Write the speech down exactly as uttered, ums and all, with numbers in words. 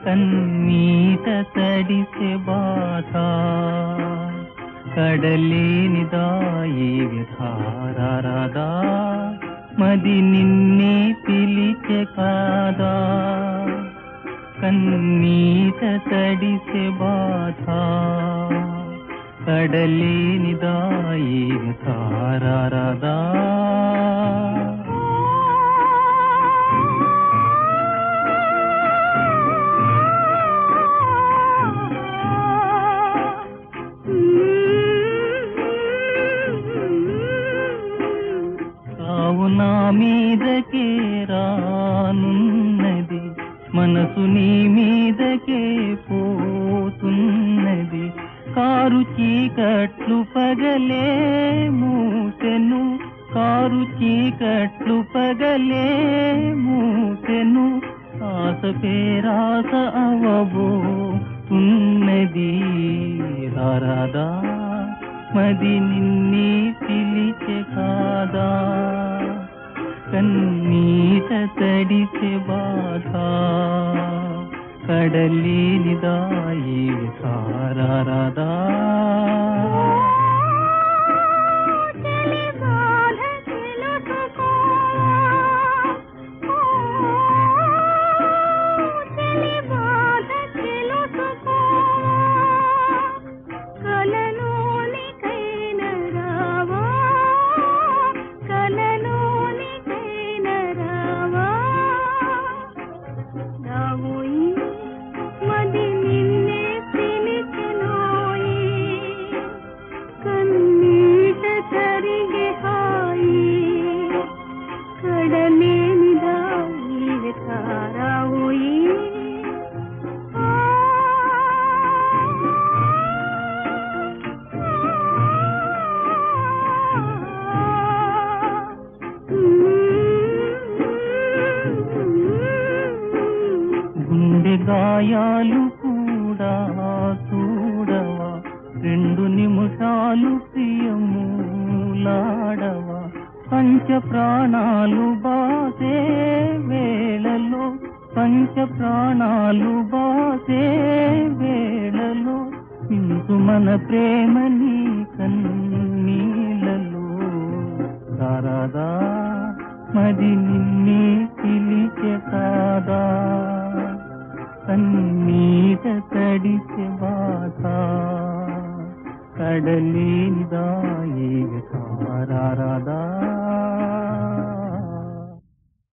కన్నీట తడిసె బాధ కడలేనిదాయి విధారాదా మది నిన్నే పిలిచె కాదా కన్నీట తడిసె బాధ కడలేనిదాయి విధారాదా నా మీదకే రానున్నది మనసు నీ మీదకే పోతున్నది కారు చీకట్లు పగలే మూసెను కారు చీకట్లు పగలే మూసెను ఆశ పేరాస అవబోతున్నది రారాదా మది నిన్నే పిలిచె కాదా కన్నీట తడిసె బాధ కడలేనిదాయి సారాదా గాయాలు కూడా చూడవా రెండు నిమిషాలు ప్రియములాడవా పంచ ప్రాణాలు బాసే వేళలో పంచ ప్రాణాలు బాసే వేళలో ఇందు మన ప్రేమని కన్నీళ్ళలో రారాదా మది నిన్నే పిలిచె కాదా కన్నీట తడిసె బాధ కడలేనిదాయి సారాదా